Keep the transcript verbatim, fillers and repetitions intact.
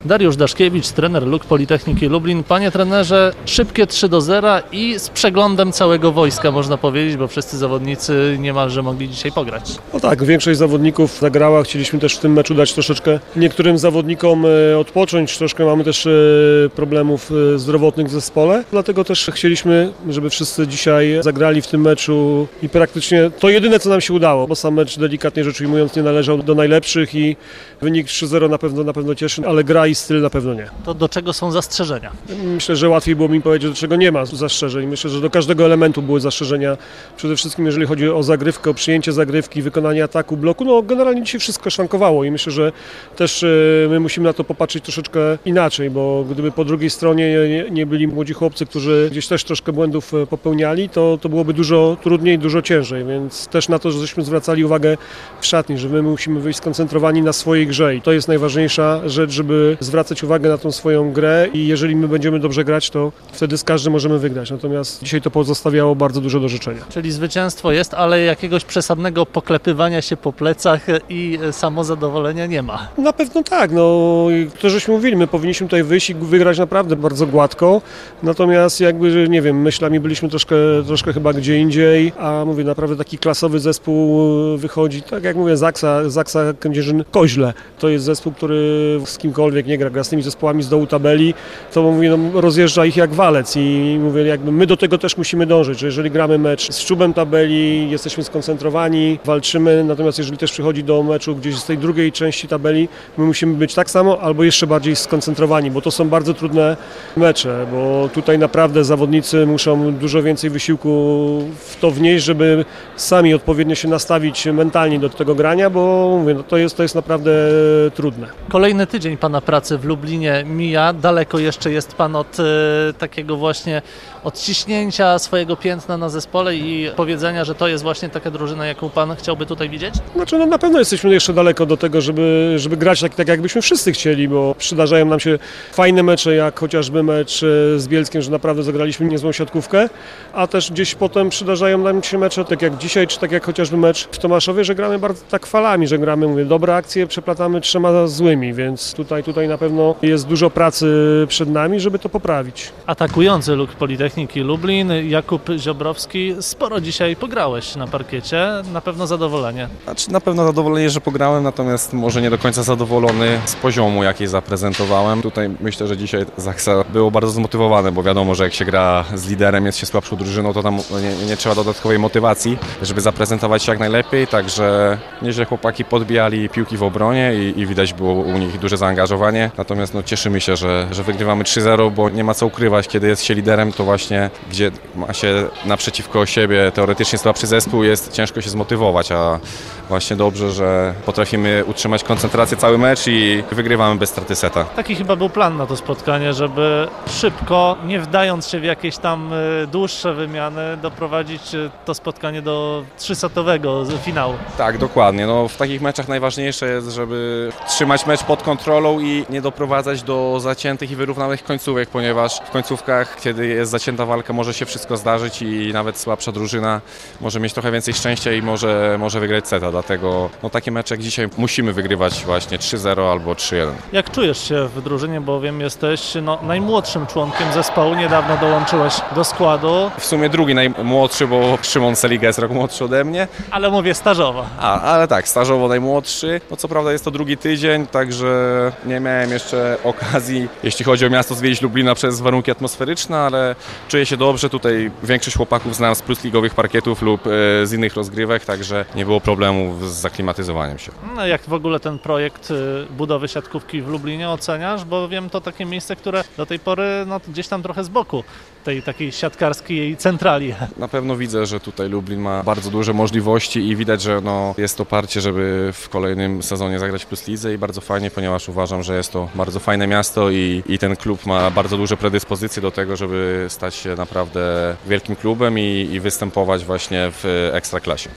Dariusz Daszkiewicz, trener Luk Politechniki Lublin. Panie trenerze, szybkie trzy do zera i z przeglądem całego wojska, można powiedzieć, bo wszyscy zawodnicy niemalże mogli dzisiaj pograć. No tak, większość zawodników zagrała. Chcieliśmy też w tym meczu dać troszeczkę niektórym zawodnikom odpocząć. Troszkę mamy też problemów zdrowotnych w zespole. Dlatego też chcieliśmy, żeby wszyscy dzisiaj zagrali w tym meczu i praktycznie to jedyne, co nam się udało, bo sam mecz, delikatnie rzecz ujmując, nie należał do najlepszych i wynik trzy zero na pewno, na pewno cieszy, ale gra i styl na pewno nie. To do czego są zastrzeżenia? Myślę, że łatwiej było mi powiedzieć, do czego nie ma zastrzeżeń. Myślę, że do każdego elementu były zastrzeżenia. Przede wszystkim jeżeli chodzi o zagrywkę, o przyjęcie zagrywki, wykonanie ataku, bloku. No generalnie dzisiaj wszystko szwankowało i myślę, że też my musimy na to popatrzeć troszeczkę inaczej, bo gdyby po drugiej stronie nie, nie byli młodzi chłopcy, którzy gdzieś też troszkę błędów popełniali, to, to byłoby dużo trudniej, dużo ciężej, więc też na to, żeśmy zwracali uwagę w szatni, że my musimy wyjść skoncentrowani na swojej grze i to jest najważniejsza rzecz, żeby zwracać uwagę na tą swoją grę i jeżeli my będziemy dobrze grać, to wtedy z każdym możemy wygrać. Natomiast dzisiaj to pozostawiało bardzo dużo do życzenia. Czyli zwycięstwo jest, ale jakiegoś przesadnego poklepywania się po plecach i samozadowolenia nie ma. Na pewno tak. No, to żeśmy mówili, my powinniśmy tutaj wyjść i wygrać naprawdę bardzo gładko. Natomiast jakby, nie wiem, myślami byliśmy troszkę, troszkę chyba gdzie indziej, a mówię, naprawdę taki klasowy zespół wychodzi, tak jak mówię, Zaksa, Zaksa Kędzierzyn-Koźle. To jest zespół, który z kimkolwiek nie gra, gra z tymi zespołami z dołu tabeli, to mówię, no, rozjeżdża ich jak walec i mówię, jakby my do tego też musimy dążyć, że jeżeli gramy mecz z szczubem tabeli, jesteśmy skoncentrowani, walczymy, natomiast jeżeli też przychodzi do meczu gdzieś z tej drugiej części tabeli, my musimy być tak samo albo jeszcze bardziej skoncentrowani, bo to są bardzo trudne mecze, bo tutaj naprawdę zawodnicy muszą dużo więcej wysiłku w to wnieść, żeby sami odpowiednio się nastawić mentalnie do tego grania, bo mówię, no, to jest, to jest naprawdę trudne. Kolejny tydzień Pana pracy w Lublinie mija. Daleko jeszcze jest Pan od e, takiego właśnie odciśnięcia swojego piętna na zespole i powiedzenia, że to jest właśnie taka drużyna, jaką Pan chciałby tutaj widzieć? Znaczy, no na pewno jesteśmy jeszcze daleko do tego, żeby, żeby grać tak, tak jakbyśmy wszyscy chcieli, bo przydarzają nam się fajne mecze, jak chociażby mecz z Bielskiem, że naprawdę zagraliśmy niezłą siatkówkę, a też gdzieś potem przydarzają nam się mecze, tak jak dzisiaj, czy tak jak chociażby mecz w Tomaszowie, że gramy bardzo tak falami, że gramy, mówię, dobre akcje, przeplatamy trzema złymi, więc tutaj, tutaj na pewno jest dużo pracy przed nami, żeby to poprawić. Atakujący Luk Politechniki Lublin, Jakub Ziobrowski, sporo dzisiaj pograłeś na parkiecie, na pewno zadowolenie. Znaczy, na pewno zadowolenie, że pograłem, natomiast może nie do końca zadowolony z poziomu, jaki zaprezentowałem. Tutaj myślę, że dzisiaj Zaksa było bardzo zmotywowane, bo wiadomo, że jak się gra z liderem, jest się słabszą drużyną, to tam nie, nie trzeba dodatkowej motywacji, żeby zaprezentować się jak najlepiej, także nieźle chłopaki podbijali piłki w obronie i, i widać było u nich duże zaangażowanie, natomiast no, cieszymy się, że, że wygrywamy trzy zero, bo nie ma co ukrywać, kiedy jest się liderem, to właśnie gdzie ma się naprzeciwko siebie teoretycznie słabszy zespół, jest ciężko się zmotywować, a właśnie dobrze, że potrafimy utrzymać koncentrację cały mecz i wygrywamy bez straty seta. Taki chyba był plan na to spotkanie, żeby szybko, nie wdając się w jakieś tam dłuższe wymiany, doprowadzić to spotkanie do trzysetowego finału. Tak, dokładnie. No, w takich meczach najważniejsze jest, żeby trzymać mecz pod kontrolą i nie doprowadzać do zaciętych i wyrównanych końcówek, ponieważ w końcówkach, kiedy jest zacięta walka, może się wszystko zdarzyć i nawet słabsza drużyna może mieć trochę więcej szczęścia i może, może wygrać seta. Dlatego no, takie mecze jak dzisiaj musimy wygrywać właśnie trzy zero albo trzy jeden. Jak czujesz się w drużynie, bowiem jesteś no, najmłodszym członkiem zespołu, niedawno dołączyłeś do składu. W sumie drugi najmłodszy, bo Szymon Seliga jest rok młodszy ode mnie. Ale mówię stażowo. A, ale tak, stażowo najmłodszy. No co prawda jest to drugi tydzień, także nie miałem jeszcze okazji, jeśli chodzi o miasto, zwiedzić Lublina przez warunki atmosferyczne, ale czuję się dobrze. Tutaj większość chłopaków znam z plusligowych parkietów lub e, z innych rozgrywek, także nie było problemu z zaklimatyzowaniem się. No jak w ogóle ten projekt y, budowy siatkówki w Lublinie oceniasz? Bo wiem, to takie miejsce, które do tej pory no, gdzieś tam trochę z boku tej takiej siatkarskiej centrali. Na pewno widzę, że tutaj Lublin ma bardzo duże możliwości i widać, że no, jest to parcie, żeby w kolejnym sezonie zagrać w Plus Lidze i bardzo fajnie, ponieważ uważam, że jest to bardzo fajne miasto i, i ten klub ma bardzo duże predyspozycje do tego, żeby stać się naprawdę wielkim klubem i, i występować właśnie w Ekstraklasie.